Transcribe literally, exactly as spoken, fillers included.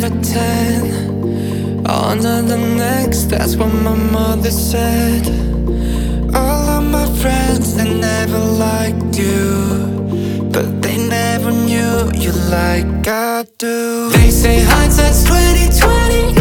a ten. On to the next, that's what my mother said. All of my friends, they never liked you, but they never knew you like I do. They say hindsight's twenty twenty.